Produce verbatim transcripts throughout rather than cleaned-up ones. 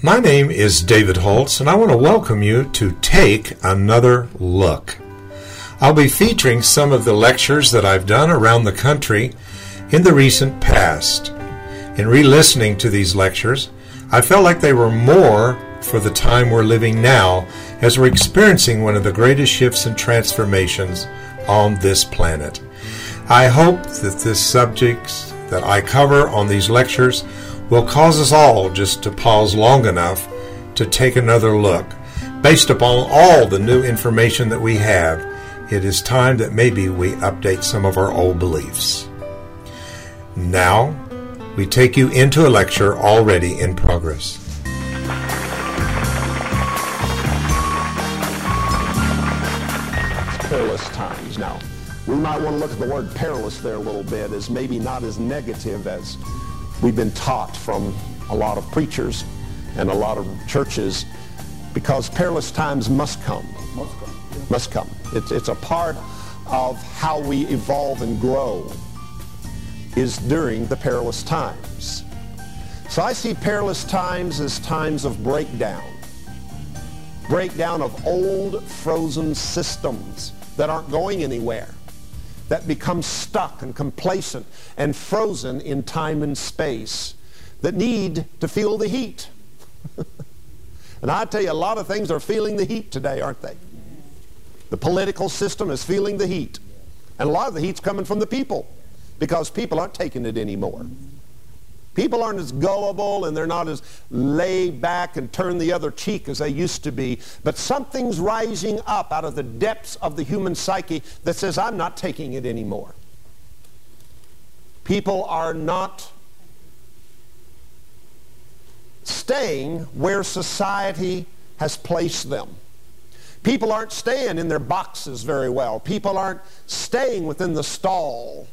My name is David Holtz, and I want to welcome you to Take Another Look. I'll be featuring some of the lectures that I've done around the country in the recent past. In re-listening to these lectures, I felt like they were more for the time we're living now, as we're experiencing one of the greatest shifts and transformations on this planet. I hope that this subject that I cover on these lectures will cause us all just to pause long enough to take another look. Based upon all the new information that we have, it is time that maybe we update some of our old beliefs. Now, we take you into a lecture already in progress. Perilous times. Now, we might want to look at the word perilous there a little bit as maybe not as negative as we've been taught from a lot of preachers and a lot of churches, because perilous times must come. Must come. Yeah. Must come. It's, it's a part of how we evolve and grow is during the perilous times. So I see perilous times as times of breakdown. Breakdown of old frozen systems that aren't going anywhere, that become stuck and complacent and frozen in time and space, that need to feel the heat. And I tell you, a lot of things are feeling the heat today, aren't they? The political system is feeling the heat. And a lot of the heat's coming from the people, because people aren't taking it anymore. People aren't as gullible and they're not as laid back and turn the other cheek as they used to be. But something's rising up out of the depths of the human psyche that says, I'm not taking it anymore. People are not staying where society has placed them. People aren't staying in their boxes very well. People aren't staying within the stall.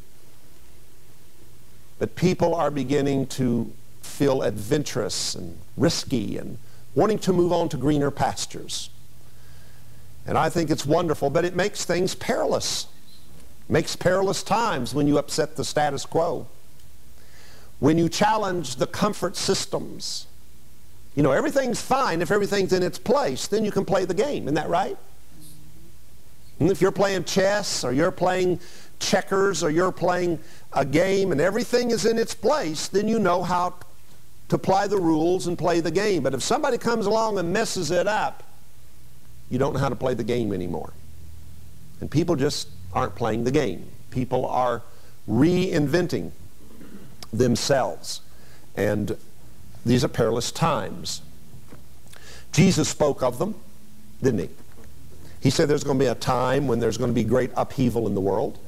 But people are beginning to feel adventurous and risky and wanting to move on to greener pastures. And I think it's wonderful, but it makes things perilous. Makes perilous times when you upset the status quo. When you challenge the comfort systems. You know, everything's fine if everything's in its place. Then you can play the game. Isn't that right? And if you're playing chess or you're playing checkers or you're playing a game and everything is in its place, then you know how to apply the rules and play the game. But if somebody comes along and messes it up, you don't know how to play the game anymore. And people just aren't playing the game. People are reinventing themselves. And these are perilous times. Jesus spoke of them, didn't he? He said there's going to be a time when there's going to be great upheaval in the world.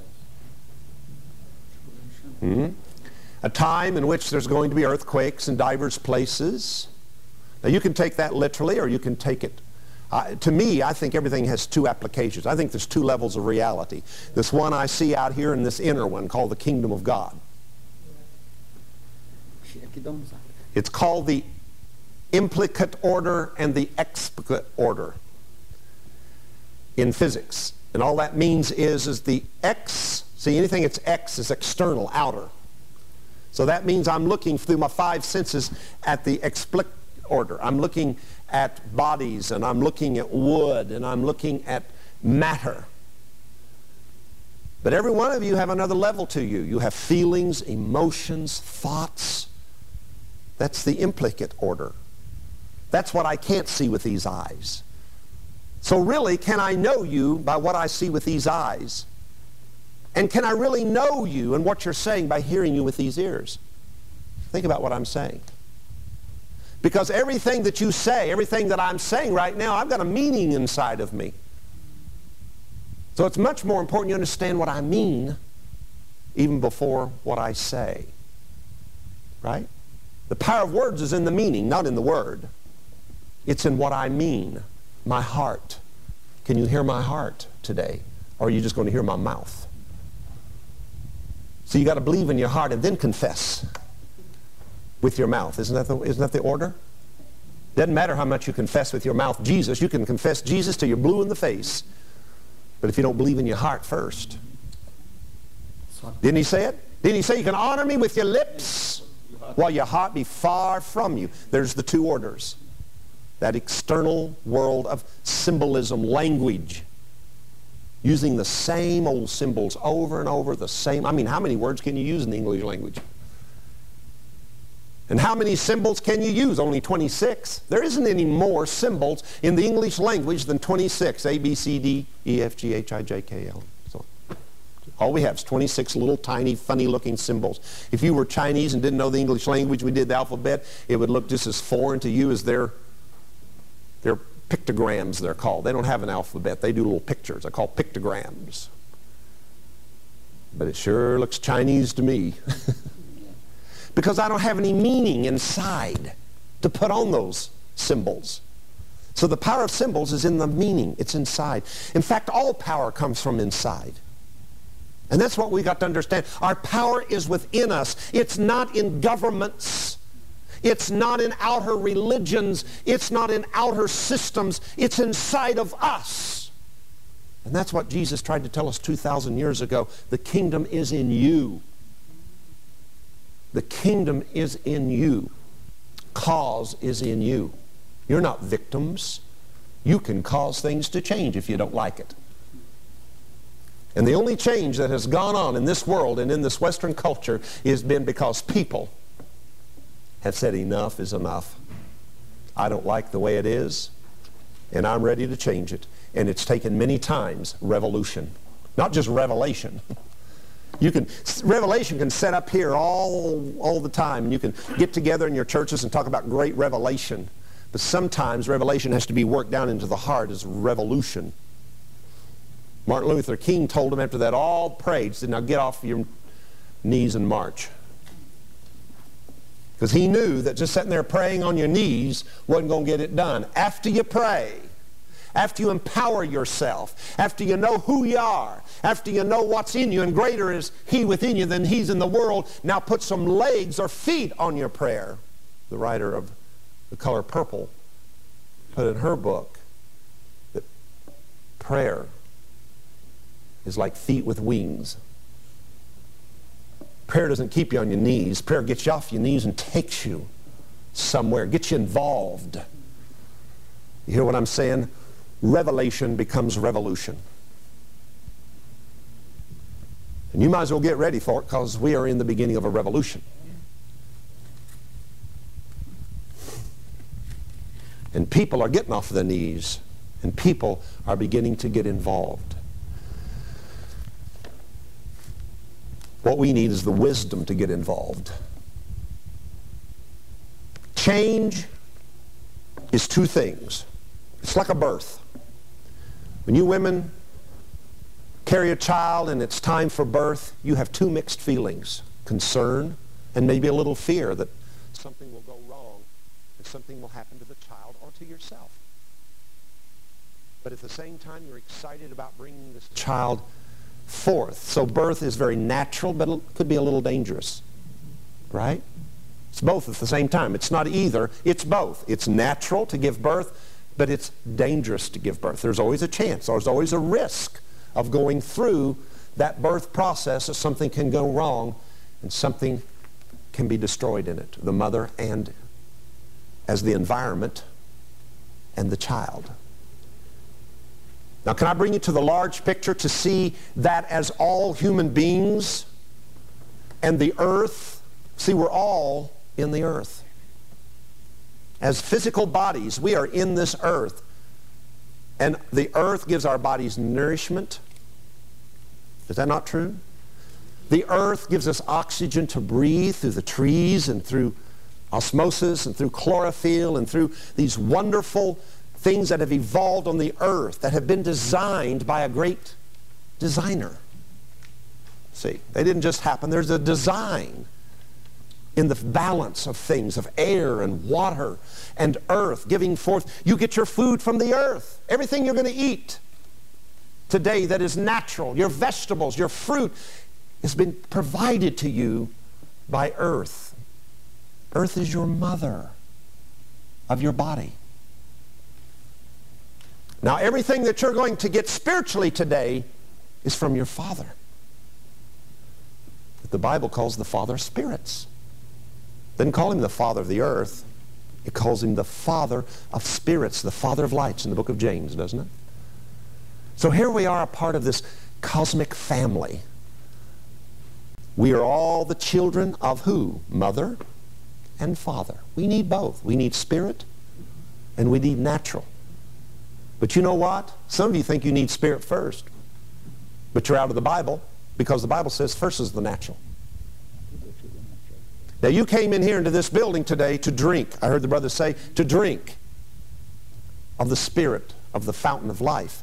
Mm-hmm. A time in which there's going to be earthquakes in divers places. Now you can take that literally or you can take it. Uh, to me, I think everything has two applications. I think there's two levels of reality. This one I see out here and this inner one called the kingdom of God. It's called the implicate order and the explicate order in physics. And all that means is, is the X, see anything that's X is external, outer. So that means I'm looking through my five senses at the explicit order. I'm looking at bodies and I'm looking at wood and I'm looking at matter. But every one of you have another level to you. You have feelings, emotions, thoughts. That's the implicate order. That's what I can't see with these eyes. So really, can I know you by what I see with these eyes? And can I really know you and what you're saying by hearing you with these ears? Think about what I'm saying. Because everything that you say, everything that I'm saying right now, I've got a meaning inside of me. So it's much more important you understand what I mean even before what I say. Right? The power of words is in the meaning, not in the word. It's in what I mean, my heart. Can you hear my heart today? Or are you just going to hear my mouth? So you got to believe in your heart and then confess with your mouth. Isn't that the, isn't that the order? Doesn't matter how much you confess with your mouth Jesus. You can confess Jesus till you're blue in the face. But if you don't believe in your heart first. Didn't he say it? Didn't he say you can honor me with your lips? while your heart be far from you. There's the two orders. That external world of symbolism, language, using the same old symbols over and over, the same. I mean, how many words can you use in the English language? And how many symbols can you use? Only twenty-six. There isn't any more symbols in the English language than twenty-six. A, B, C, D, E, F, G, H, I, J, K, L. So all we have is twenty-six little tiny funny-looking symbols. If you were Chinese and didn't know the English language, we did the alphabet, it would look just as foreign to you as their, their pictograms, they're called. They don't have an alphabet. They do little pictures. They're called pictograms. But it sure looks Chinese to me. Because I don't have any meaning inside to put on those symbols. So the power of symbols is in the meaning. It's inside. In fact, all power comes from inside. And that's what we got to understand. Our power is within us. It's not in governments. It's not in outer religions. It's not in outer systems. It's inside of us. And that's what Jesus tried to tell us two thousand years ago. The kingdom is in you. The kingdom is in you. Cause is in you. You're not victims. You can cause things to change if you don't like it. And the only change that has gone on in this world and in this Western culture has been because people have said enough is enough. I don't like the way it is, and I'm ready to change it. And it's taken many times revolution, not just revelation. You can, revelation can set up here all, all the time, and you can get together in your churches and talk about great revelation. But sometimes revelation has to be worked down into the heart as revolution. Martin Luther King told him after that, all prayed, said, now get off your knees and march. Because he knew that just sitting there praying on your knees wasn't going to get it done. After you pray, after you empower yourself, after you know who you are, after you know what's in you, and greater is He within you than He's in the world, now put some legs or feet on your prayer. The writer of The Color Purple put in her book that prayer is like feet with wings. Prayer doesn't keep you on your knees. Prayer gets you off your knees and takes you somewhere, gets you involved. You hear what I'm saying? Revelation becomes revolution. And you might as well get ready for it, because we are in the beginning of a revolution. And people are getting off their knees, and people are beginning to get involved. What we need is the wisdom to get involved. Change is two things. It's like a birth. When you women carry a child and it's time for birth, you have two mixed feelings: concern and maybe a little fear that something will go wrong and something will happen to the child or to yourself. But at the same time, you're excited about bringing this child forth. So birth is very natural, but it could be a little dangerous, right? It's both at the same time. It's not either, it's both. It's natural to give birth, but it's dangerous to give birth. There's always a chance. There's always a risk of going through that birth process, that something can go wrong and something can be destroyed in it. The mother and as the environment and the child. Now, can I bring you to the large picture to see that as all human beings and the earth? See, we're all in the earth. As physical bodies, we are in this earth. And the earth gives our bodies nourishment. Is that not true? The earth gives us oxygen to breathe through the trees and through osmosis and through chlorophyll and through these wonderful things that have evolved on the earth, that have been designed by a great designer. See, they didn't just happen. There's a design in the balance of things, of air and water and earth giving forth. You get your food from the earth. Everything you're going to eat today that is natural, your vegetables, your fruit, has been provided to you by earth. Earth is your mother of your body. Now, everything that you're going to get spiritually today is from your Father, that the Bible calls the Father of spirits. Doesn't call him the father of the earth. It calls him the father of spirits, the father of lights in the book of James, doesn't it? So here we are, a part of this cosmic family. We are all the children of who? Mother and father. We need both. We need spirit and we need natural. But you know what? Some of you think you need spirit first. But you're out of the Bible, because the Bible says first is the natural. Now you came in here into this building today to drink. I heard the brother say, to drink of the Spirit, of the fountain of life.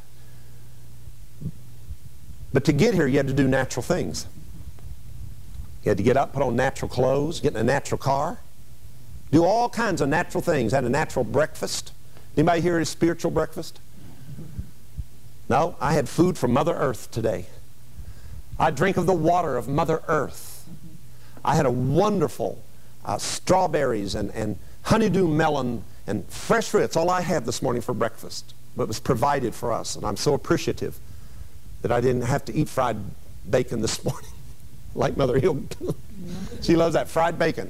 But to get here, you had to do natural things. You had to get up, put on natural clothes, get in a natural car, do all kinds of natural things. Had a natural breakfast. Anybody here had a spiritual breakfast? No, I had food from Mother Earth today. I drink of the water of Mother Earth. I had a wonderful uh, strawberries and, and honeydew melon and fresh fruit. That's all I had this morning for breakfast. But it was provided for us, and I'm so appreciative that I didn't have to eat fried bacon this morning like Mother Hill. She loves that fried bacon.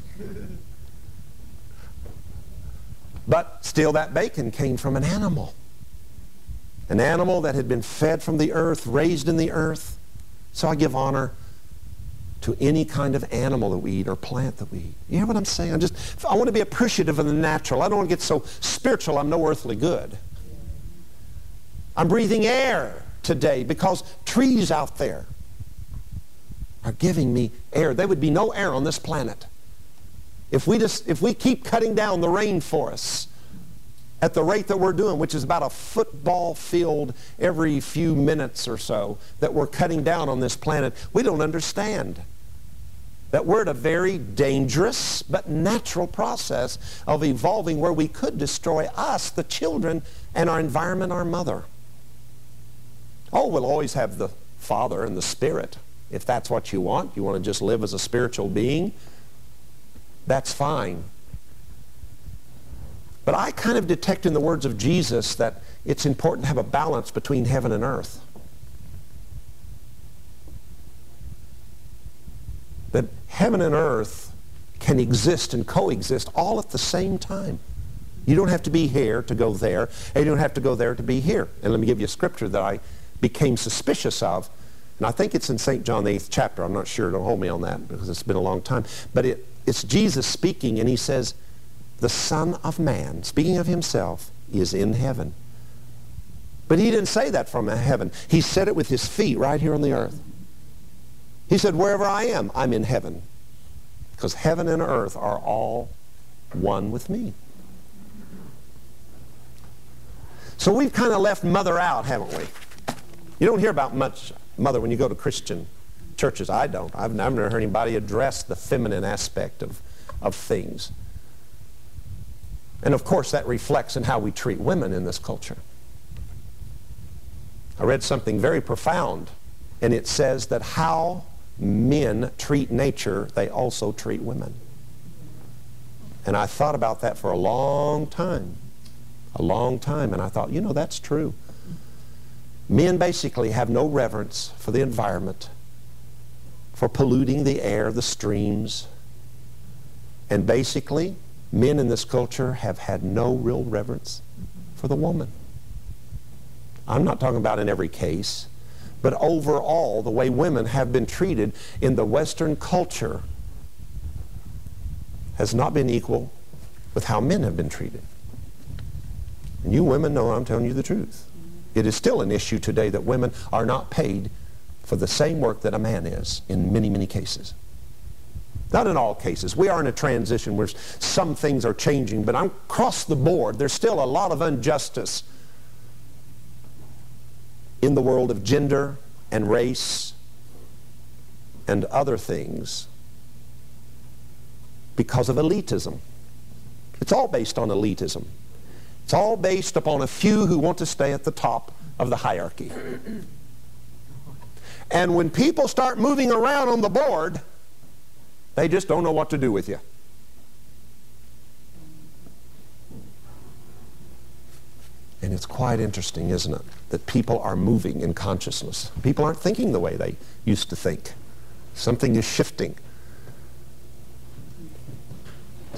But still, that bacon came from an animal. An animal that had been fed from the earth, raised in the earth. So I give honor to any kind of animal that we eat or plant that we eat. You hear what I'm saying? I just, I want to be appreciative of the natural. I don't want to get so spiritual I'm no earthly good. I'm breathing air today because trees out there are giving me air. There would be no air on this planet if we just if we keep cutting down the rainforests at the rate that we're doing, which is about a football field every few minutes or so that we're cutting down on this planet. We don't understand that we're at a very dangerous but natural process of evolving where we could destroy us, the children, and our environment, our mother. Oh, we'll always have the Father and the Spirit. If that's what you want, you want to just live as a spiritual being, that's fine. But I kind of detect in the words of Jesus that it's important to have a balance between heaven and earth. That heaven and earth can exist and coexist all at the same time. You don't have to be here to go there, and you don't have to go there to be here. And let me give you a scripture that I became suspicious of. And I think it's in Saint John, the eighth chapter. I'm not sure. Don't hold me on that because it's been a long time. But it, it's Jesus speaking, and he says, the Son of Man, speaking of himself, is in heaven. But he didn't say that from heaven. He said it with his feet right here on the earth. He said, wherever I am, I'm in heaven. Because heaven and earth are all one with me. So we've kind of left mother out, haven't we? You don't hear about much mother when you go to Christian churches. I don't. I've never heard anybody address the feminine aspect of, of things. And of course that reflects in how we treat women in this culture. I read something very profound, and it says that how men treat nature, they also treat women. And I thought about that for a long time. A long time, and I thought, you know, that's true. Men basically have no reverence for the environment, for polluting the air, the streams, and basically men in this culture have had no real reverence for the woman. I'm not talking about in every case, but overall, the way women have been treated in the Western culture has not been equal with how men have been treated. And you women know I'm telling you the truth. It is still an issue today that women are not paid for the same work that a man is in many, many cases. Not in all cases. We are in a transition where some things are changing, but across the board, there's still a lot of injustice in the world of gender and race and other things because of elitism. It's all based on elitism. It's all based upon a few who want to stay at the top of the hierarchy. And when people start moving around on the board, they just don't know what to do with you. And it's quite interesting, isn't it, that people are moving in consciousness. People aren't thinking the way they used to think. Something is shifting.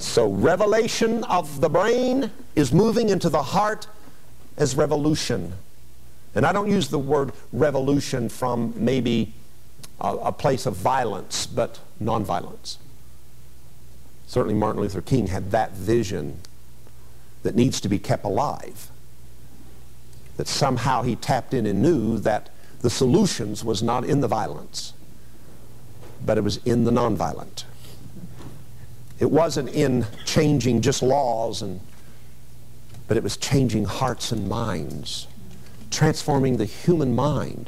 So revelation of the brain is moving into the heart as revolution. And I don't use the word revolution from maybe a, a place of violence, but nonviolence. Certainly Martin Luther King had that vision that needs to be kept alive. That somehow he tapped in and knew that the solutions was not in the violence, but it was in the nonviolent. It wasn't in changing just laws, and, but it was changing hearts and minds, transforming the human mind,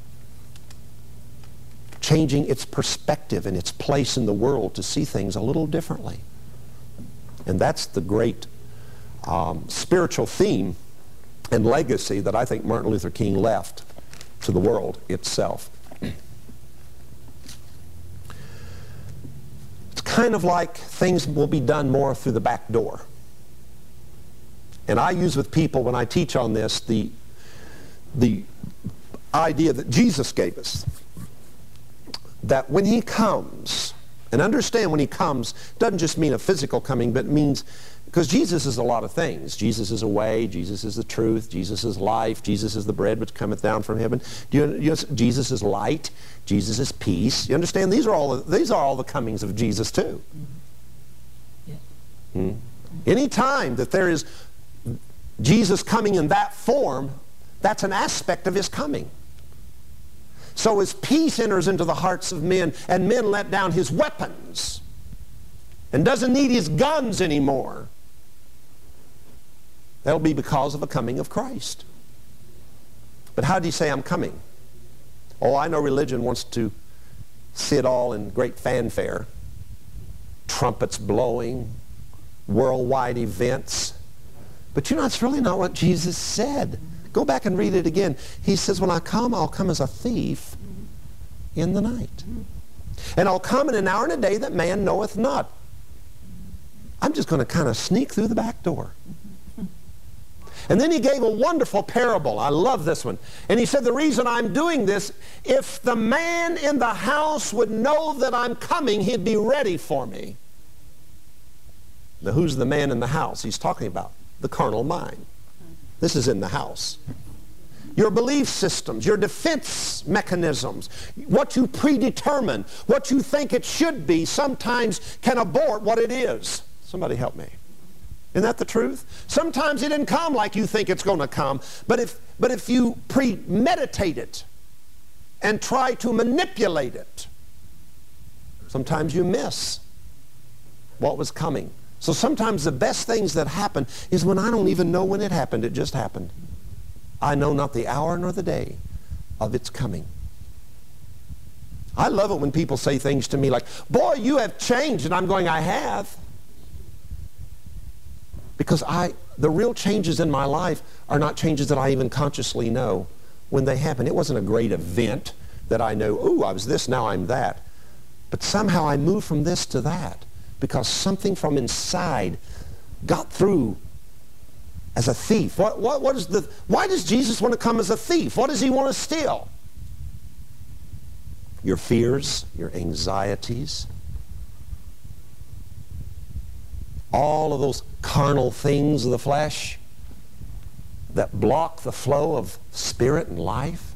changing its perspective and its place in the world to see things a little differently. And that's the great um, spiritual theme and legacy that I think Martin Luther King left to the world itself. It's kind of like things will be done more through the back door. And I use with people when I teach on this the, the idea that Jesus gave us. That when he comes, and understand when he comes, doesn't just mean a physical coming, but it means, because Jesus is a lot of things. Jesus is a way, Jesus is the truth, Jesus is life, Jesus is the bread which cometh down from heaven. Do you, you know, Jesus is light, Jesus is peace. You understand? These are all the, these are all the comings of Jesus too. Yeah. Hmm? Any time that there is Jesus coming in that form, that's an aspect of his coming. So as peace enters into the hearts of men and men let down his weapons and doesn't need his guns anymore, that'll be because of the coming of Christ. But how do you say I'm coming? Oh, I know religion wants to sit all in great fanfare, trumpets blowing, worldwide events. But you know, it's really not what Jesus said. Go back and read it again. He says, when I come, I'll come as a thief in the night. And I'll come in an hour and a day that man knoweth not. I'm just going to kind of sneak through the back door. And then he gave a wonderful parable. I love this one. And he said, the reason I'm doing this, if the man in the house would know that I'm coming, he'd be ready for me. Now, who's the man in the house he's talking about? The carnal mind. This is in the house. Your belief systems, your defense mechanisms, what you predetermine, what you think it should be, sometimes can abort what it is. Somebody help me. Isn't that the truth? Sometimes it didn't come like you think it's going to come, but if, but if you premeditate it and try to manipulate it, sometimes you miss what was coming. So sometimes the best things that happen is when I don't even know when it happened. It just happened. I know not the hour nor the day of its coming. I love it when people say things to me like, boy, you have changed. And I'm going, I have. Because I, the real changes in my life are not changes that I even consciously know when they happen. It wasn't a great event that I know, ooh, I was this, now I'm that. But somehow I moved from this to that. Because something from inside got through as a thief. What, what, what is the, why does Jesus want to come as a thief? What does he want to steal? Your fears, your anxieties, all of those carnal things of the flesh that block the flow of spirit and life.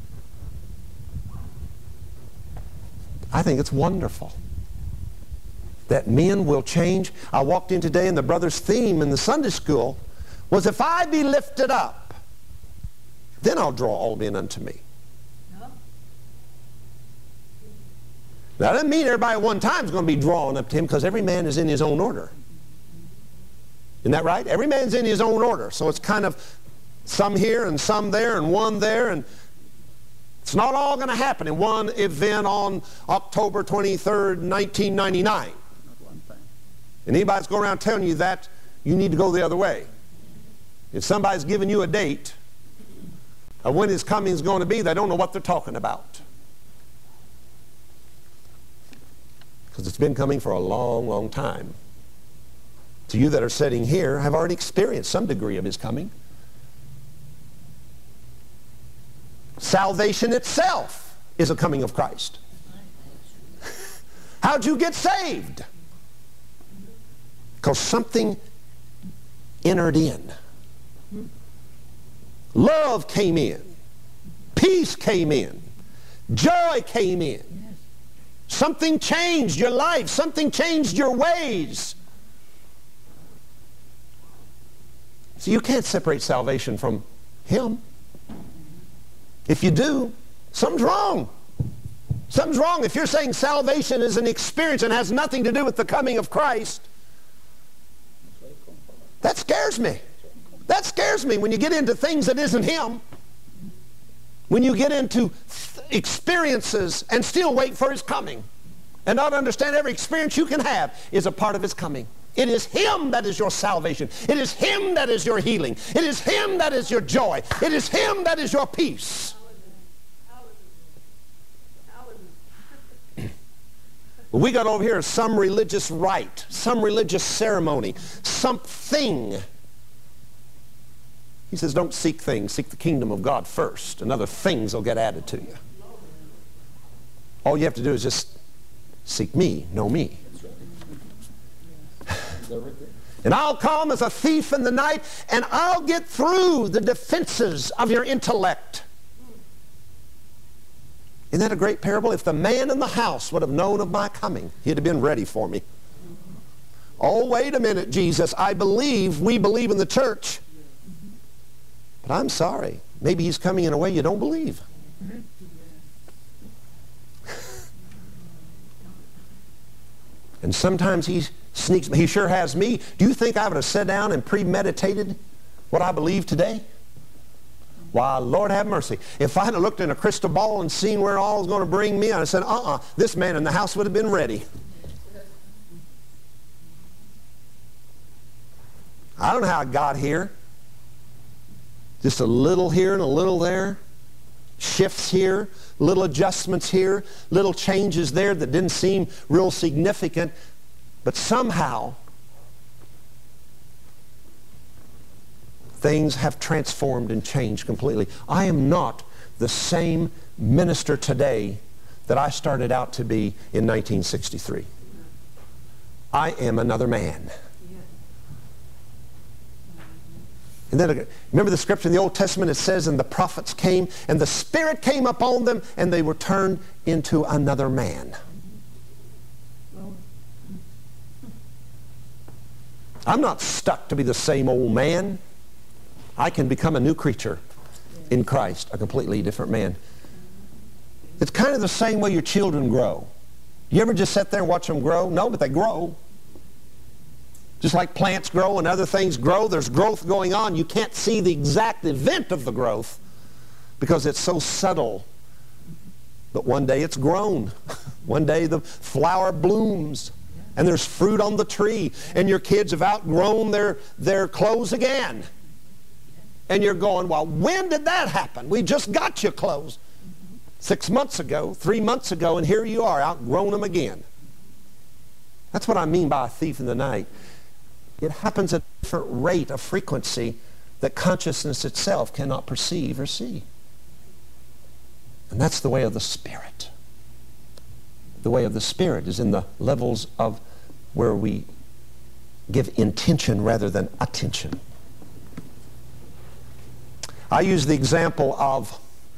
I think it's wonderful that men will change. I walked in today and the brother's theme in the Sunday school was, if I be lifted up, then I'll draw all men unto me. No. That doesn't mean everybody at one time is going to be drawn up to him, because every man is in his own order. Isn't that right? Every man's in his own order. So it's kind of some here and some there and one there, and it's not all going to happen in one event on October twenty-third, nineteen ninety-nine. And anybody's going around telling you that, you need to go the other way. If somebody's giving you a date of when his coming is going to be, they don't know what they're talking about. Because it's been coming for a long, long time. To you that are sitting here have already experienced some degree of his coming. Salvation itself is a coming of Christ. How'd you get saved? Because something entered in. Love came in. Peace came in. Joy came in. Something changed your life. Something changed your ways. So you can't separate salvation from Him. If you do, something's wrong. Something's wrong. If you're saying salvation is an experience and has nothing to do with the coming of Christ, that scares me. That scares me when you get into things that isn't Him. When you get into experiences and still wait for His coming and not understand every experience you can have is a part of His coming. It is Him that is your salvation. It is Him that is your healing. It is Him that is your joy. It is Him that is your peace. We got over here some religious rite, some religious ceremony, something. He says, don't seek things. Seek the kingdom of God first, and other things will get added to you. All you have to do is just seek me, know me. And I'll come as a thief in the night, and I'll get through the defenses of your intellect. Isn't that a great parable? If the man in the house would have known of my coming, he'd have been ready for me. Oh, wait a minute, Jesus. I believe, we believe in the church. But I'm sorry. Maybe He's coming in a way you don't believe. And sometimes He sneaks, He sure has me. Do you think I would have sat down and premeditated what I believe today? Why, Lord have mercy. If I'd have looked in a crystal ball and seen where all was going to bring me, I'd have said, uh-uh, this man in the house would have been ready. I don't know how I got here. Just a little here and a little there. Shifts here, little adjustments here, little changes there that didn't seem real significant. But somehow, things have transformed and changed completely. I am not the same minister today that I started out to be in nineteen sixty-three. I am another man. And then, remember the scripture in the Old Testament, it says, and the prophets came, and the Spirit came upon them, and they were turned into another man. I'm not stuck to be the same old man. I can become a new creature in Christ, a completely different man. It's kind of the same way your children grow. You ever just sit there and watch them grow? No, but they grow. Just like plants grow and other things grow, there's growth going on. You can't see the exact event of the growth because it's so subtle. But one day it's grown. One day the flower blooms and there's fruit on the tree, and your kids have outgrown their, their clothes again. And you're going, well, when did that happen? We just got you clothes six months ago, three months ago, and here you are, outgrown them again. That's what I mean by a thief in the night. It happens at a different rate of frequency that consciousness itself cannot perceive or see. And that's the way of the Spirit. The way of the Spirit is in the levels of where we give intention rather than attention. I use the example of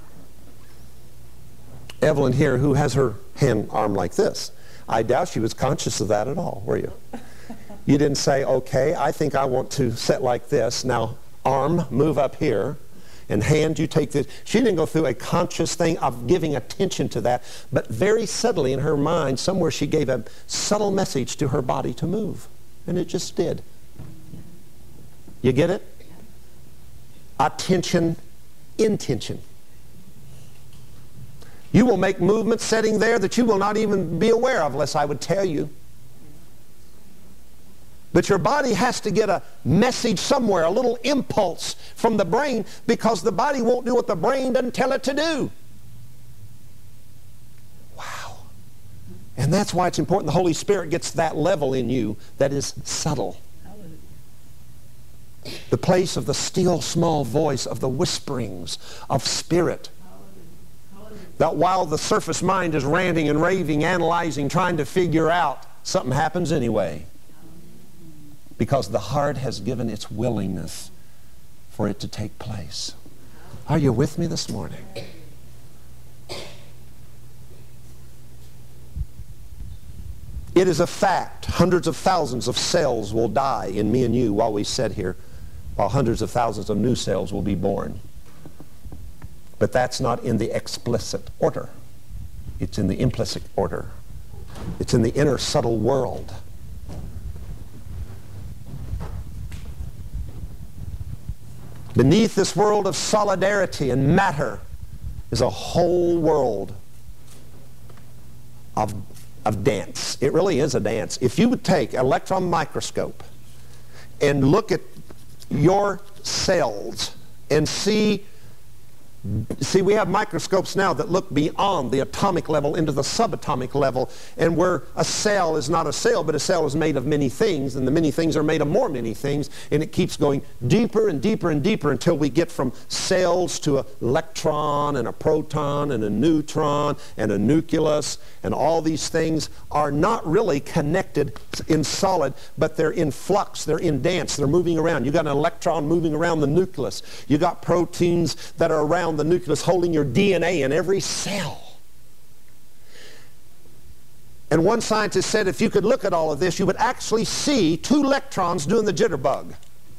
Evelyn here, who has her hand arm like this. I doubt she was conscious of that at all, were you? You didn't say, okay, I think I want to sit like this. Now, arm, move up here, and hand, you take this. She didn't go through a conscious thing of giving attention to that, but very subtly in her mind, somewhere she gave a subtle message to her body to move, and it just did. You get it? Attention, intention. You will make movements sitting there that you will not even be aware of unless I would tell you. But your body has to get a message somewhere, a little impulse from the brain, because the body won't do what the brain doesn't tell it to do. Wow. And that's why it's important the Holy Spirit gets that level in you that is subtle. The place of the still small voice of the whisperings of Spirit. That while the surface mind is ranting and raving, analyzing, trying to figure out, something happens anyway. because the heart has given its willingness for it to take place. Are you with me this morning? It is a fact. Hundreds of thousands of cells will die in me and you while we sit here, while hundreds of thousands of new cells will be born. But that's not in the explicit order. It's in the implicit order. It's in the inner subtle world. Beneath this world of solidarity and matter is a whole world of, of dance. It really is a dance. If you would take an electron microscope and look at your cells and see See, we have microscopes now that look beyond the atomic level into the subatomic level, and where a cell is not a cell, but a cell is made of many things, and the many things are made of more many things, and it keeps going deeper and deeper and deeper until we get from cells to an electron and a proton and a neutron and a nucleus, and all these things are not really connected in solid, but they're in flux, they're in dance, they're moving around. You got an electron moving around the nucleus. You got proteins that are around the nucleus holding your D N A in every cell. And one scientist said if you could look at all of this, you would actually see two electrons doing the jitterbug.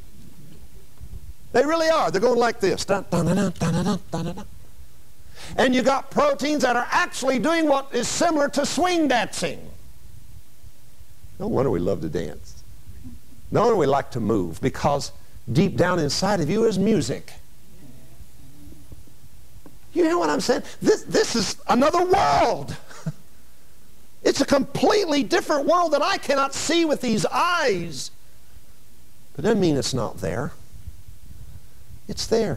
They really are. They're going like this. Dun, dun, dun, dun, dun, dun, dun, dun. And you got proteins that are actually doing what is similar to swing dancing. No wonder we love to dance. No wonder we like to move, because deep down inside of you is music. You hear what I'm saying? This, this is another world. It's a completely different world that I cannot see with these eyes. But it doesn't mean it's not there. It's there.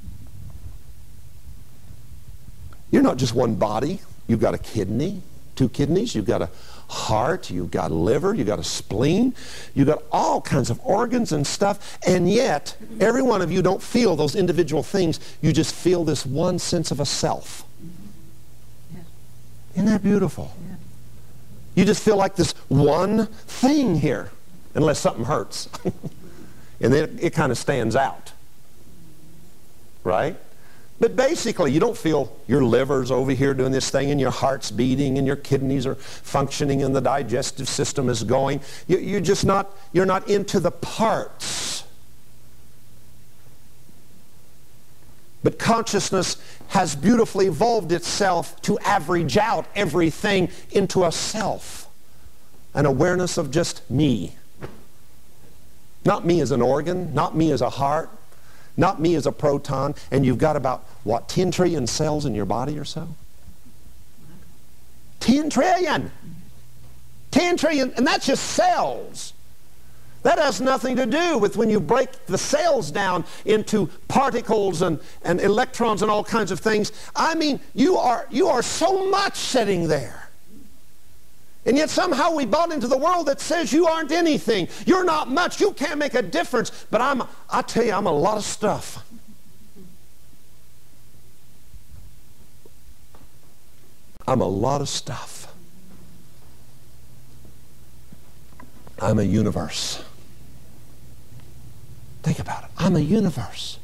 You're not just one body. You've got a kidney, two kidneys. You've got a heart. You've got a liver. You've got a spleen. You've got all kinds of organs and stuff. And yet, every one of you don't feel those individual things. You just feel this one sense of a self. Yeah. Isn't that beautiful? Yeah. You just feel like this one thing here, unless something hurts. And then it, it kind of stands out. Right? But basically, you don't feel your liver's over here doing this thing, and your heart's beating, and your kidneys are functioning, and the digestive system is going. You, you're just not, you're not into the parts. But consciousness has beautifully evolved itself to average out everything into a self, an awareness of just me. Not me as an organ, not me as a heart, not me as a proton. And you've got about, what, ten trillion cells in your body or so? ten trillion! ten trillion, and that's just cells. That has nothing to do with when you break the cells down into particles and, and electrons and all kinds of things. I mean, you are, you are so much sitting there. And yet somehow we bought into the world that says you aren't anything. You're not much. You can't make a difference. But I'm, I tell you, I'm a lot of stuff. I'm a lot of stuff. I'm a universe. Think about it. I'm a universe.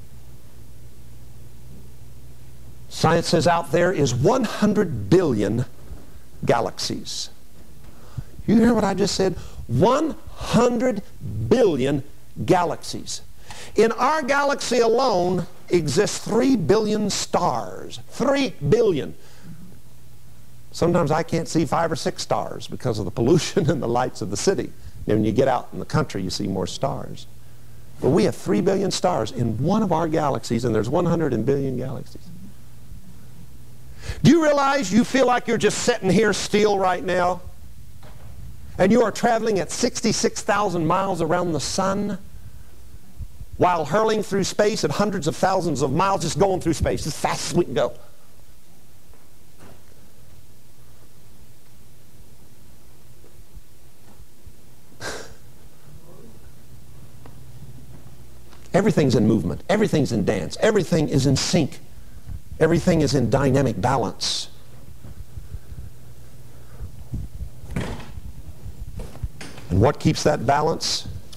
Science says out there is one hundred billion galaxies. You hear what I just said? one hundred billion galaxies. In our galaxy alone exist three billion stars. three billion. Sometimes I can't see five or six stars because of the pollution and the lights of the city. And when you get out in the country, you see more stars. But we have three billion stars in one of our galaxies, and there's one hundred billion galaxies. Do you realize you feel like you're just sitting here still right now? And you are traveling at sixty-six thousand miles around the sun while hurling through space at hundreds of thousands of miles, just going through space as fast as we can go. Everything's in movement. Everything's in dance. Everything is in sync. Everything is in dynamic balance. And what keeps that balance?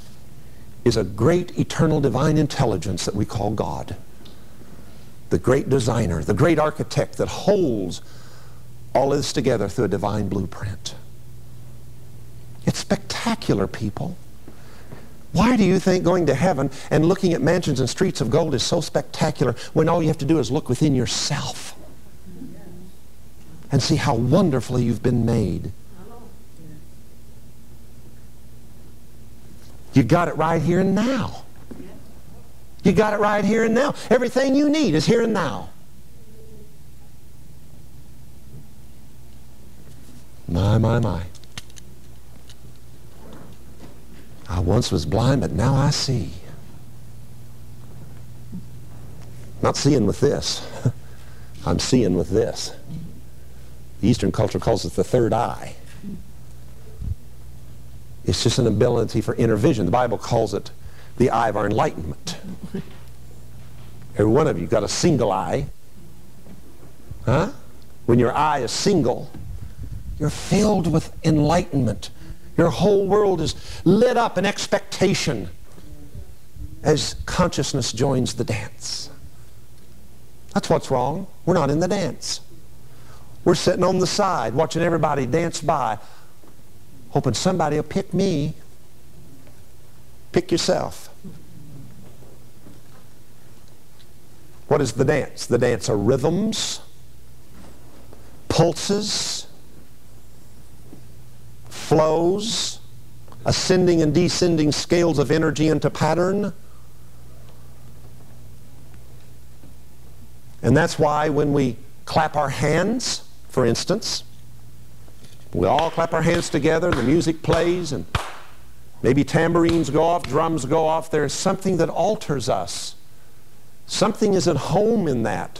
is a great eternal divine intelligence that we call God. The great designer, the great architect that holds all of this together through a divine blueprint. It's spectacular, people. Why do you think going to heaven and looking at mansions and streets of gold is so spectacular when all you have to do is look within yourself and see how wonderfully you've been made? You got it right here and now. You got it right here and now. Everything you need is here and now. My, my, my. I once was blind, but now I see. Not seeing with this. I'm seeing with this. The Eastern culture calls it the third eye. It's just an ability for inner vision. The Bible calls it the eye of our enlightenment. Every one of you got a single eye. Huh? When your eye is single, you're filled with enlightenment. Your whole world is lit up in expectation as consciousness joins the dance. That's what's wrong. We're not in the dance. We're sitting on the side watching everybody dance by, hoping somebody will pick me. Pick yourself. What is the dance? The dance are rhythms, pulses, flows, ascending and descending scales of energy into pattern. And that's why when we clap our hands, for instance, we all clap our hands together, the music plays, and maybe tambourines go off, drums go off. There's something that alters us. Something is at home in that.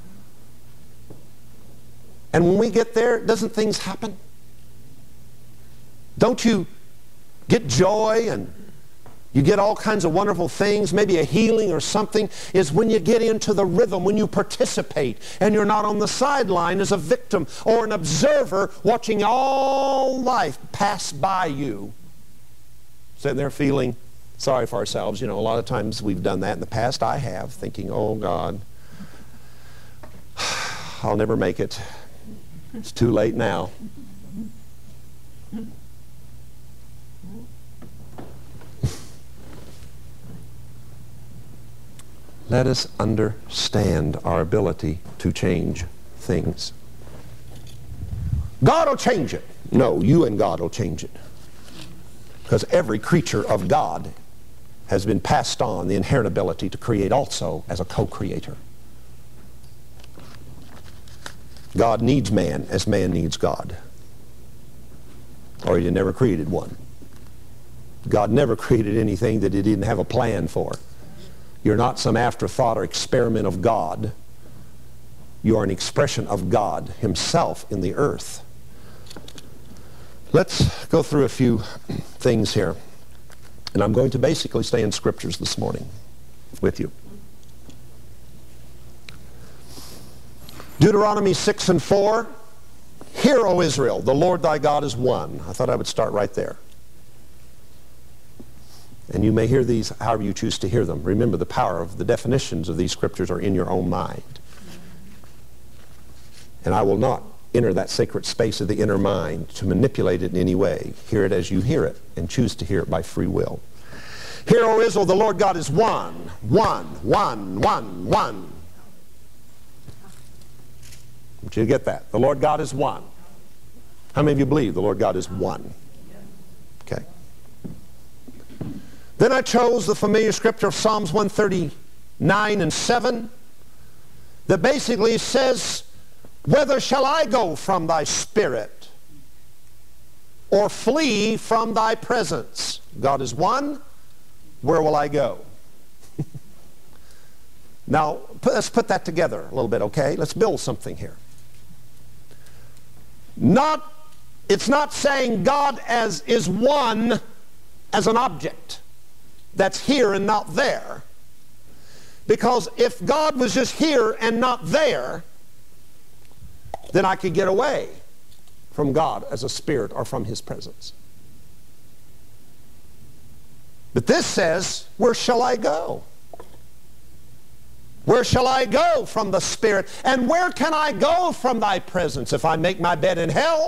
And when we get there, doesn't things happen? Don't you get joy and you get all kinds of wonderful things, maybe a healing or something, is when you get into the rhythm, when you participate and you're not on the sideline as a victim or an observer watching all life pass by you. Sitting there feeling sorry for ourselves. You know, a lot of times we've done that in the past. I have, thinking, oh God, I'll never make it. It's too late now. Let us understand our ability to change things. God will change it. No, you and God will change it. Because every creature of God has been passed on the inherent ability to create also as a co-creator. God needs man as man needs God. Or he never created one. God never created anything that he didn't have a plan for. You're not some afterthought or experiment of God. You are an expression of God himself in the earth. Let's go through a few things here. And I'm going to basically stay in scriptures this morning with you. Deuteronomy six and four. Hear, O Israel, the Lord thy God is one. I thought I would start right there. And you may hear these however you choose to hear them. Remember, the power of the definitions of these scriptures are in your own mind. And I will not enter that sacred space of the inner mind to manipulate it in any way. Hear it as you hear it and choose to hear it by free will. Hear, O Israel, the Lord God is one. One, one, one, one. I want you to get that. The Lord God is one. How many of you believe the Lord God is one? Okay. Then I chose the familiar scripture of Psalms one thirty-nine and seven that basically says, whither shall I go from thy spirit, or flee from thy presence? God is one. Where will I go? Now, let's put that together a little bit, okay? Let's build something here. Not, it's not saying God as is one as an object that's here and not there. Because if God was just here and not there, then I could get away from God as a spirit or from his presence. But this says, where shall I go? Where shall I go from the Spirit? And where can I go from thy presence if I make my bed in hell?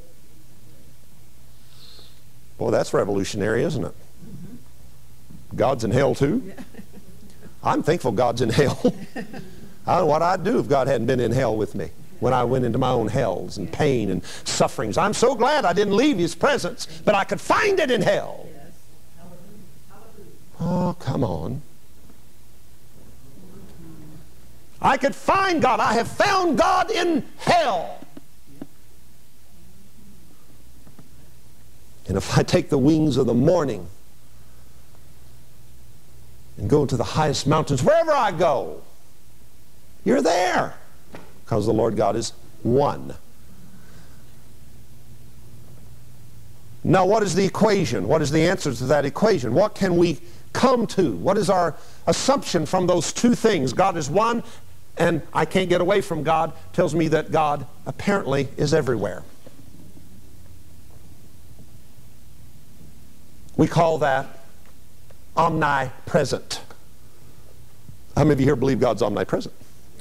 Boy, that's revolutionary, isn't it? God's in hell too? I'm thankful God's in hell. I don't know what I'd do if God hadn't been in hell with me when I went into my own hells and pain and sufferings. I'm so glad I didn't leave His presence, but I could find it in hell. Oh, come on. I could find God. I have found God in hell. And if I take the wings of the morning and go to the highest mountains, wherever I go, you're there. Because the Lord God is one. Now, what is the equation? What is the answer to that equation? What can we come to? What is our assumption from those two things? God is one, and I can't get away from God, tells me that God apparently is everywhere. We call that omnipresent. How many of you here believe God's omnipresent?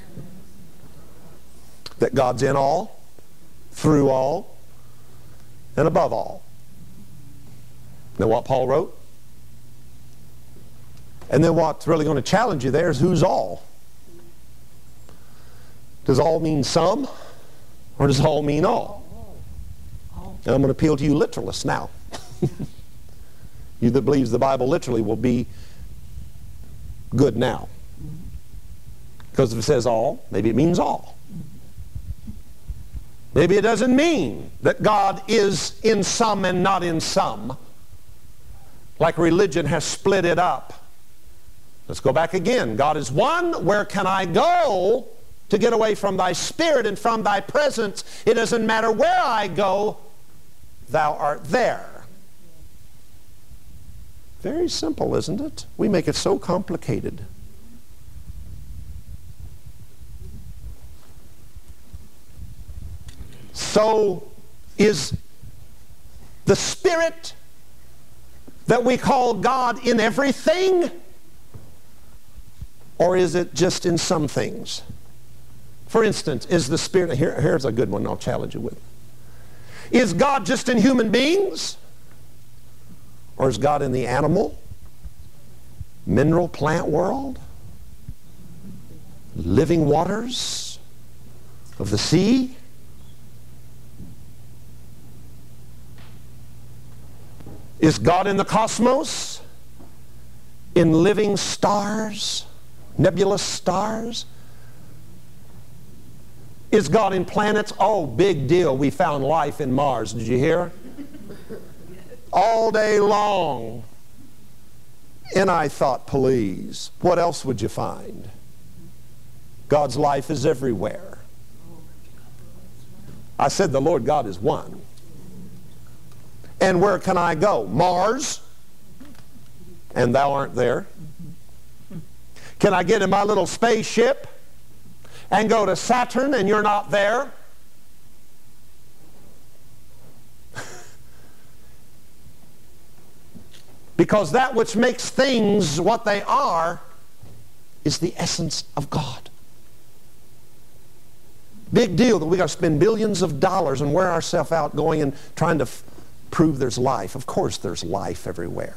That God's in all, through all, and above all. Now what Paul wrote? And then what's really going to challenge you there is who's all? Does all mean some? Or does all mean all? And I'm going to appeal to you literalists now. You that believes the Bible literally will be good now. Because if it says all, maybe it means all. Maybe it doesn't mean that God is in some and not in some. Like religion has split it up. Let's go back again. God is one. Where can I go to get away from thy Spirit and from thy presence? It doesn't matter where I go, thou art there. Very simple, isn't it? We make it so complicated. So, is the Spirit that we call God in everything? Or is it just in some things? For instance, is the Spirit, here, here's a good one I'll challenge you with. Is God just in human beings? Or is God in the animal, mineral, plant world? Living waters of the sea? Is God in the cosmos? In living stars? Nebulous stars? Is God in planets? Oh, big deal. We found life in Mars. Did you hear? All day long. And I thought, please, what else would you find? God's life is everywhere. I said the Lord God is one. And where can I go? Mars, and thou art there. Can I get in my little spaceship and go to Saturn and you're not there? Because that which makes things what they are is the essence of God. Big deal that we got to spend billions of dollars and wear ourselves out going and trying to f- prove there's life. Of course there's life everywhere.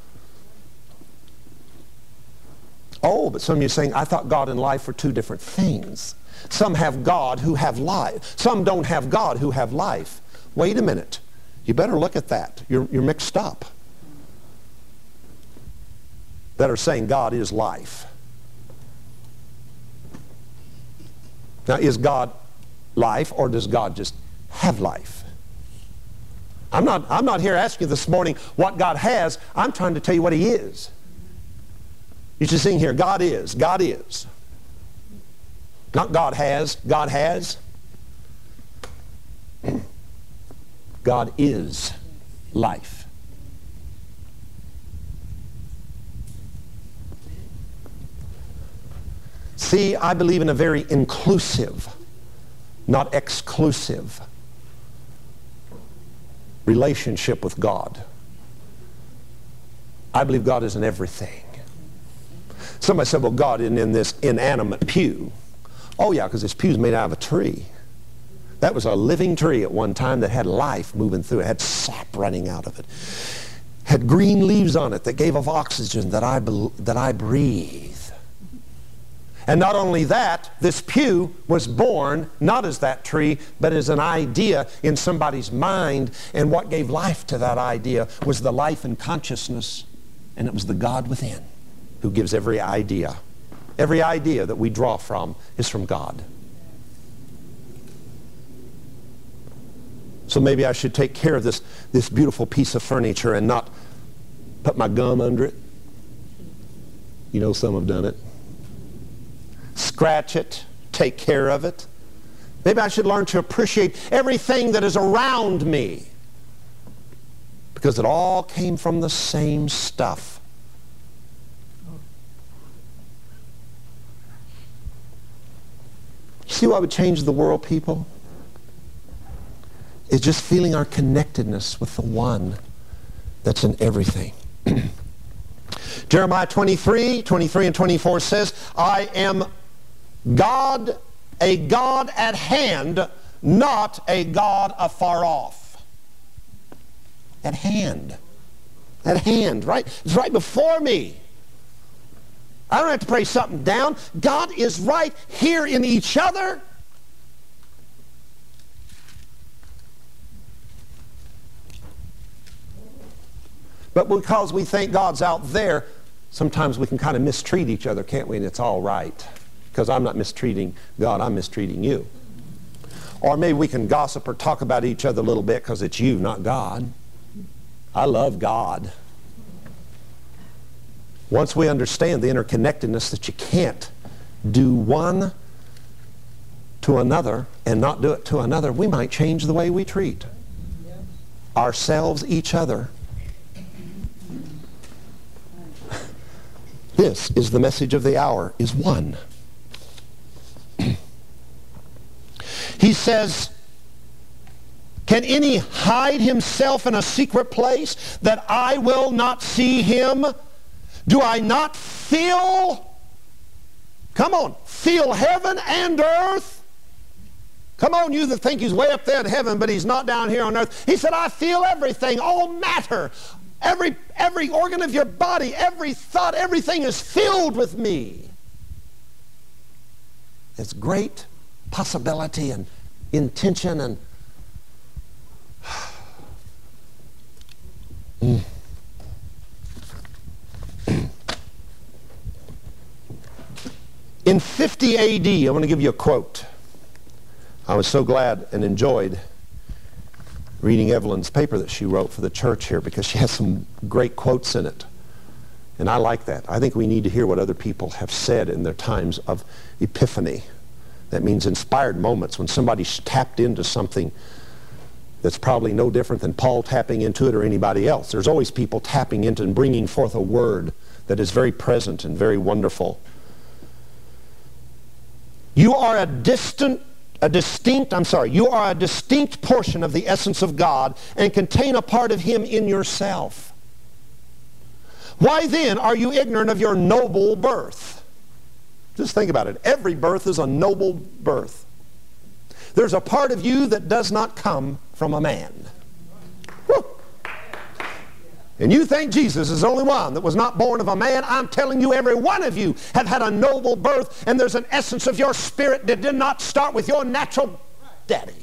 Oh, but some of you are saying, I thought God and life were two different things. Some have God who have life. Some don't have God who have life. Wait a minute. You better look at that. You're, you're mixed up. That are saying God is life. Now, is God life, or does God just have life? I'm not, I'm not here asking you this morning what God has. I'm trying to tell you what He is. You should sing here, God is, God is. Not God has, God has. God is life. See, I believe in a very inclusive, not exclusive relationship with God. I believe God is in everything. Somebody said, well, God isn't in this inanimate pew. Oh yeah, because this pew's made out of a tree. That was a living tree at one time that had life moving through it, had sap running out of it, had green leaves on it that gave off oxygen that I, that I breathe. And not only that, this pew was born not as that tree, but as an idea in somebody's mind, and what gave life to that idea was the life and consciousness, and it was the God within who gives every idea. Every idea that we draw from is from God. So maybe I should take care of this, this beautiful piece of furniture and not put my gum under it. You know, some have done it. Scratch it, take care of it. Maybe I should learn to appreciate everything that is around me, because it all came from the same stuff. See what would change the world, people? Is just feeling our connectedness with the one that's in everything. Jeremiah twenty-three, twenty-three and twenty-four says, I am God, a God at hand, not a God afar off. At hand. At hand, right? It's right before me. I don't have to pray something down. God is right here in each other. But because we think God's out there, sometimes we can kind of mistreat each other, can't we? And it's all right. Because I'm not mistreating God, I'm mistreating you. Or maybe we can gossip or talk about each other a little bit because it's you, not God. I love God. Once we understand the interconnectedness that you can't do one to another and not do it to another, we might change the way we treat ourselves, each other. This is the message of the hour, is one. He says, can any hide himself in a secret place that I will not see him? Do I not feel, come on, feel heaven and earth? Come on, you that think he's way up there in heaven, but he's not down here on earth. He said, I feel everything, all matter. Every, every organ of your body, every thought, everything is filled with me. It's great possibility and intention and mm. In fifty A D, I want to give you a quote. I was so glad and enjoyed reading Evelyn's paper that she wrote for the church here, because she has some great quotes in it. And I like that. I think we need to hear what other people have said in their times of epiphany. That means inspired moments when somebody's tapped into something that's probably no different than Paul tapping into it or anybody else. There's always people tapping into and bringing forth a word that is very present and very wonderful. You are a distant, a distinct, I'm sorry, you are a distinct portion of the essence of God and contain a part of him in yourself. Why then are you ignorant of your noble birth? Just think about it. Every birth is a noble birth. There's a part of you that does not come from a man. Woo. And you think Jesus is the only one that was not born of a man. I'm telling you, every one of you have had a noble birth, and there's an essence of your spirit that did not start with your natural daddy.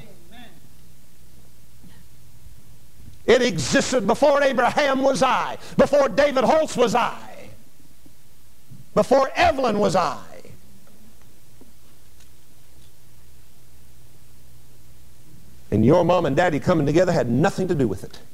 It existed before Abraham was I, before David Holtz was I, before Evelyn was I. And your mom and daddy coming together had nothing to do with it.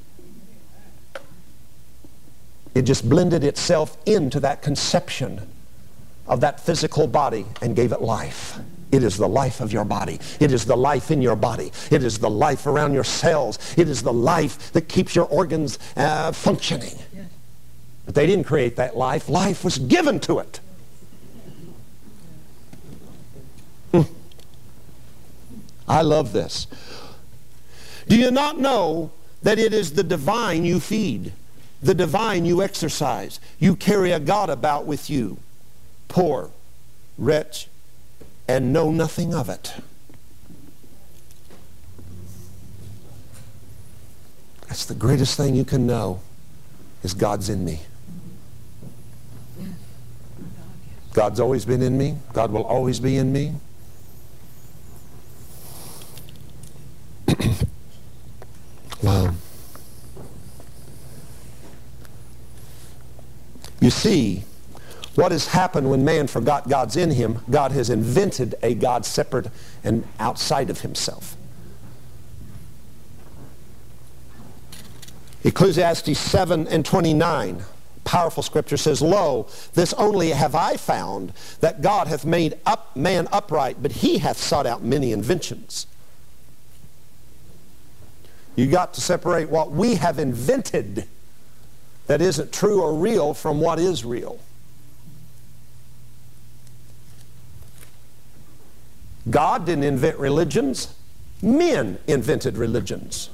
It just blended itself into that conception of that physical body and gave it life. It is the life of your body. It is the life in your body. It is the life around your cells. It is the life that keeps your organs uh, functioning. Yes. But they didn't create that life. Life was given to it. Hmm. I love this. Do you not know that it is the divine you feed? The divine you exercise. You carry a God about with you, poor, wretch, and know nothing of it. That's the greatest thing you can know, is God's in me. God's always been in me. God will always be in me. Wow. You see, what has happened when man forgot God's in him, God has invented a God separate and outside of himself. Ecclesiastes seven and twenty-nine, powerful scripture, says, Lo, this only have I found, that God hath made up man upright, but he hath sought out many inventions. You got to separate what we have invented that isn't true or real from what is real. God didn't invent religions. Men invented religions.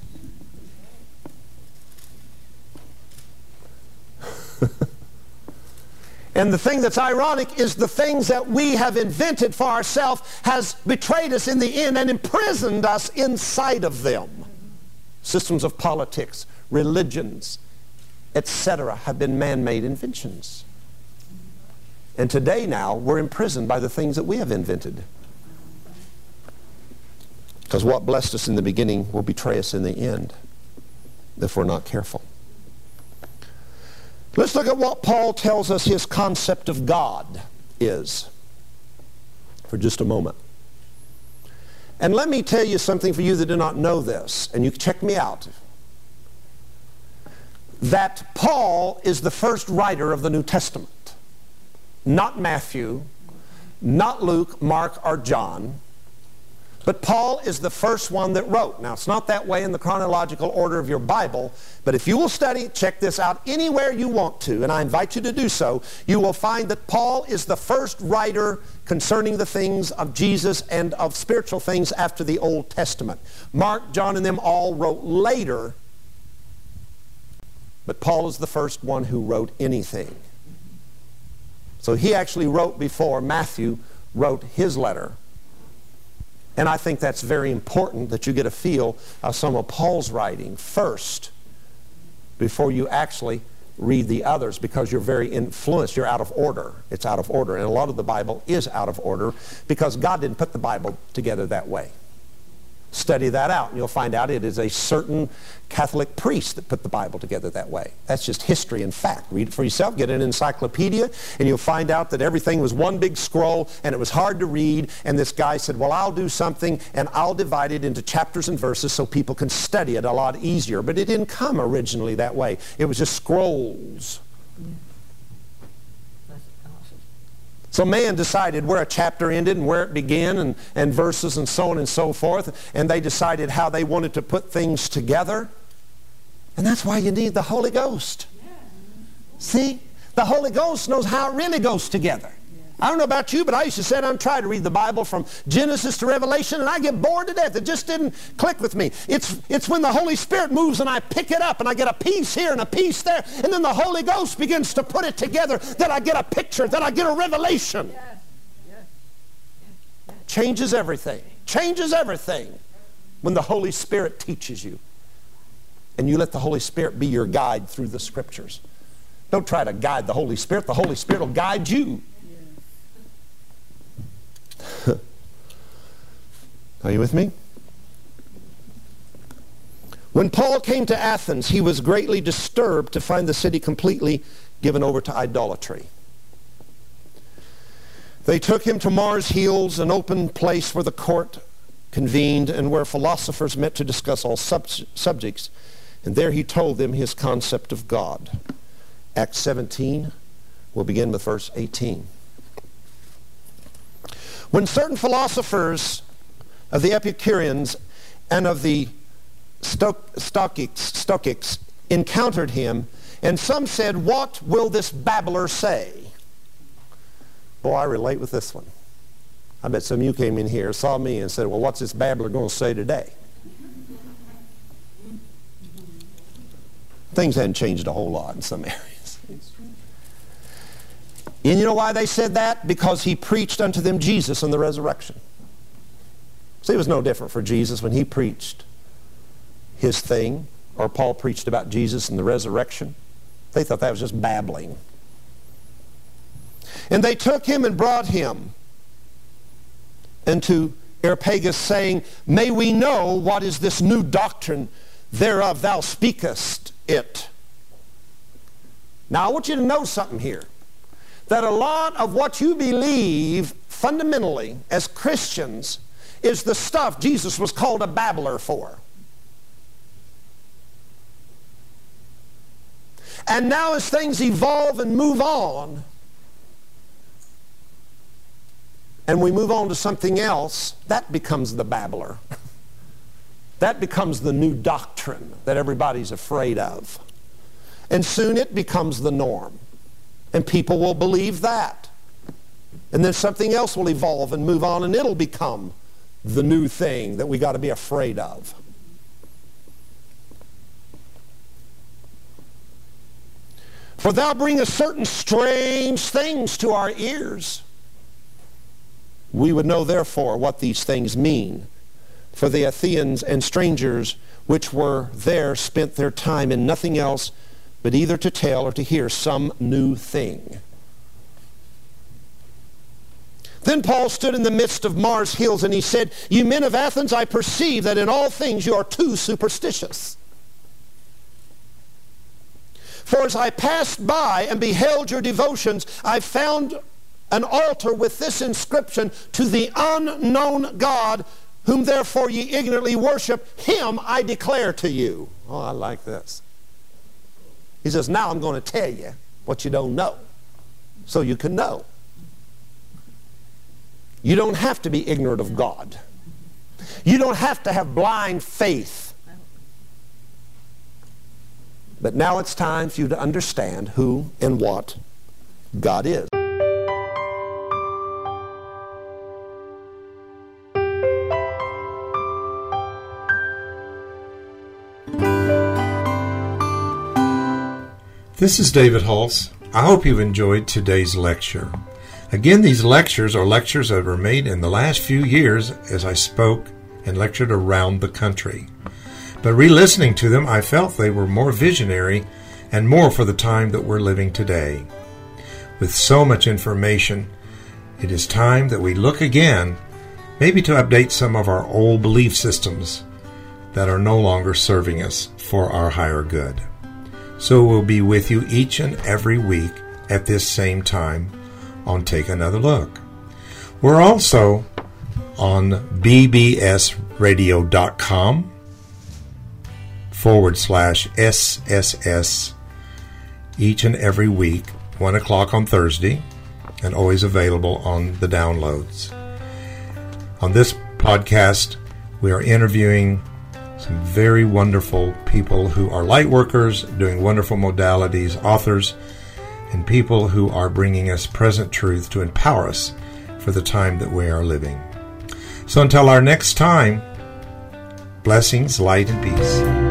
And the thing that's ironic is the things that we have invented for ourselves has betrayed us in the end and imprisoned us inside of them. Systems of politics, religions, et cetera have been man-made inventions. And today now we're imprisoned by the things that we have invented. Because what blessed us in the beginning will betray us in the end if we're not careful. Let's look at what Paul tells us his concept of God is for just a moment. And let me tell you something for you that do not know this, and you can check me out. That Paul is the first writer of the New Testament. Not Matthew, not Luke, Mark, or John. But Paul is the first one that wrote. Now, it's not that way in the chronological order of your Bible, but if you will study, check this out anywhere you want to, and I invite you to do so, you will find that Paul is the first writer concerning the things of Jesus and of spiritual things after the Old Testament. Mark, John, and them all wrote later, but Paul is the first one who wrote anything. So he actually wrote before Matthew wrote his letter. And I think that's very important that you get a feel of some of Paul's writing first before you actually read the others, because you're very influenced. You're out of order. It's out of order. And a lot of the Bible is out of order because God didn't put the Bible together that way. Study that out and you'll find out it is a certain Catholic priest that put the Bible together that way. That's just history and fact. Read it for yourself, get an encyclopedia, and you'll find out that everything was one big scroll and it was hard to read, and this guy said, well, I'll do something and I'll divide it into chapters and verses so people can study it a lot easier. But it didn't come originally that way. It was just scrolls. So man decided where a chapter ended and where it began, and, and verses and so on and so forth. And they decided how they wanted to put things together. And that's why you need the Holy Ghost. See? The Holy Ghost knows how it really goes together. I don't know about you, but I used to sit down and try to read the Bible from Genesis to Revelation, and I get bored to death. It just didn't click with me. It's, it's when the Holy Spirit moves and I pick it up and I get a piece here and a piece there, and then the Holy Ghost begins to put it together, that I get a picture, that I get a revelation. Yes. Yes. Yes. Changes everything. Changes everything when the Holy Spirit teaches you. And you let the Holy Spirit be your guide through the Scriptures. Don't try to guide the Holy Spirit. The Holy Spirit will guide you. Are you with me? When Paul came to Athens, he was greatly disturbed to find the city completely given over to idolatry. They took him to Mars Hills, an open place where the court convened and where philosophers met to discuss all sub- subjects. And there he told them his concept of God. Acts seventeen, we'll begin with verse eighteen. When certain philosophers of the Epicureans and of the Stoics, Stoics encountered him, and some said, what will this babbler say? Boy, I relate with this one. I bet some of you came in here, saw me, and said, well, what's this babbler going to say today? Things hadn't changed a whole lot in some areas. And you know why they said that? Because he preached unto them Jesus and the resurrection. See, it was no different for Jesus when he preached his thing, or Paul preached about Jesus and the resurrection. They thought that was just babbling. And they took him and brought him into Areopagus, saying, May we know what is this new doctrine thereof thou speakest it. Now I want you to know something here. That a lot of what you believe fundamentally as Christians is the stuff Jesus was called a babbler for. And now as things evolve and move on, and we move on to something else, that becomes the babbler. That becomes the new doctrine that everybody's afraid of. And soon it becomes the norm. And people will believe that. And then something else will evolve and move on, and it'll become the new thing that we got to be afraid of. For thou bringest certain strange things to our ears. We would know therefore what these things mean. For the Athenians and strangers which were there spent their time in nothing else but either to tell or to hear some new thing. Then Paul stood in the midst of Mars Hills, and he said, You men of Athens, I perceive that in all things you are too superstitious. For as I passed by and beheld your devotions, I found an altar with this inscription, To the unknown God, whom therefore ye ignorantly worship, him I declare to you. Oh, I like this. He says, now I'm going to tell you what you don't know, so you can know. You don't have to be ignorant of God. You don't have to have blind faith. But now it's time for you to understand who and what God is. This is David Hulse. I hope you've enjoyed today's lecture. Again, these lectures are lectures that were made in the last few years as I spoke and lectured around the country. But re-listening to them, I felt they were more visionary and more for the time that we're living today. With so much information, it is time that we look again, maybe to update some of our old belief systems that are no longer serving us for our higher good. So we'll be with you each and every week at this same time on Take Another Look. We're also on b b s radio dot com forward slash S S S each and every week, one o'clock on Thursday, and always available on the downloads. On this podcast, we are interviewing some very wonderful people who are light workers, doing wonderful modalities, authors, and people who are bringing us present truth to empower us for the time that we are living. So until our next time, blessings, light, and peace.